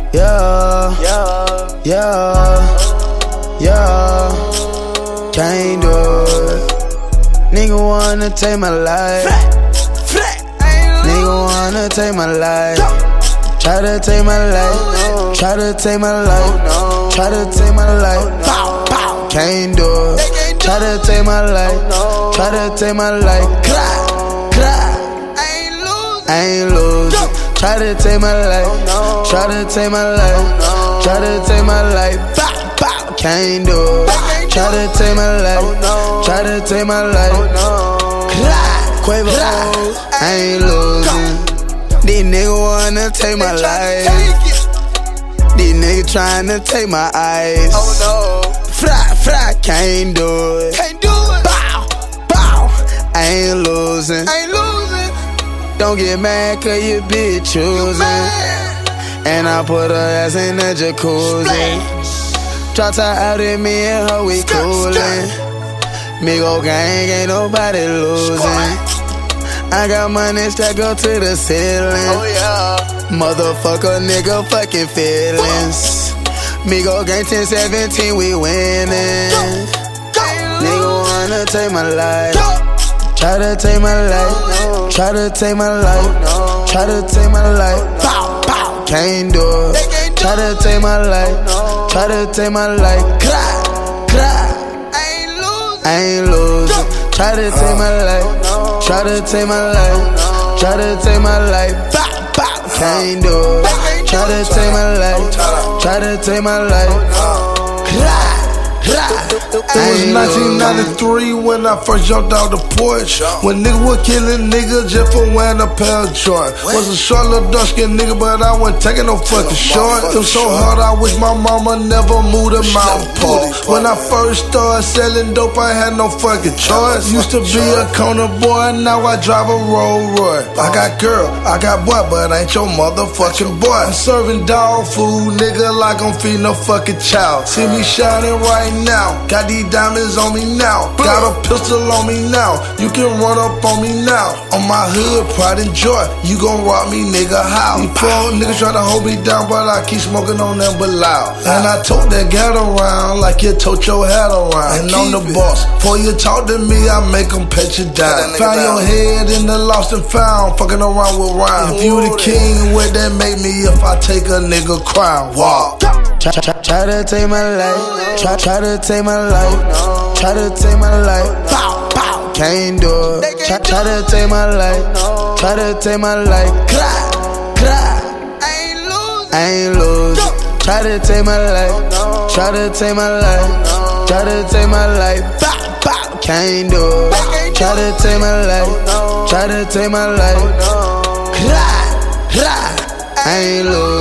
Yeah, can't do it. Nigga wanna take my life. Nigga wanna take my life. Try to take my life. Try to take my life. Try to take my life. Can't do it. Try to take my life. Try to take my life. Cry. I ain't losing. Try to take my life. Try to take my life. Try to take my life. Can't do it. Try to take my life. Try to take my life. Quavo, I ain't losing. These niggas wanna take my life. These niggas tryna take my eyes. Oh no. Fry, can't do it. Bow, I ain't losing. Don't get mad cause you be choosing. And I put her ass in the jacuzzi. Drop top out at me and her, we coolin'. Migo gang, ain't nobody losing. I got money stacked up to the ceiling. Oh yeah. Motherfucker, nigga, fucking feelings. Migo gang 10-17, we winning. Nigga wanna take my life. Try to take my life. Try to take my life. Try to take my life. Can't do it. Try to take my life. Try to take my life. Cry. I ain't losing. Try to take my life. Try to take my life. Try to take my life. Can't do it. Try to take my life. Try to take my life. It was 1993 when I first jumped out the porch. When niggas were killing niggas just for wearing a pair of shorts. Was a short little dark skinned nigga, but I wasn't taking no fucking short. It was so hard, I wish my mama never moved to Mount Park. When I first started selling dope, I had no fucking choice. Used to be a corner boy, now I drive a Rolls Royce. I got girl, I got boy, but I ain't your motherfucking boy. I'm serving dog food, nigga, like I'm feeding a fucking child. See me shining right now. Got these diamonds on me now. Got a pistol on me now. You can run up on me now. On my hood, pride and joy. You gon' rob me, nigga, how? These poor niggas try to hold me down, but I keep smoking on them but loud. And I tote that gat around like you tote your hat around. And I'm the boss. Before you talk to me, I make them pet you down. Found your head in the lost and found. Fucking around with rhymes. If you the king, what that make me if I take a nigga crown? Walk. Try to take my life. Try to take my life. Try to take my life. Can't do it. Try to take my life. Try to take my life. Cry. I ain't losing. Try to take my life. Try to take my life. Try to take my life. Can't do it. Try to take my life. Try to take my life. Cry. I ain't losing.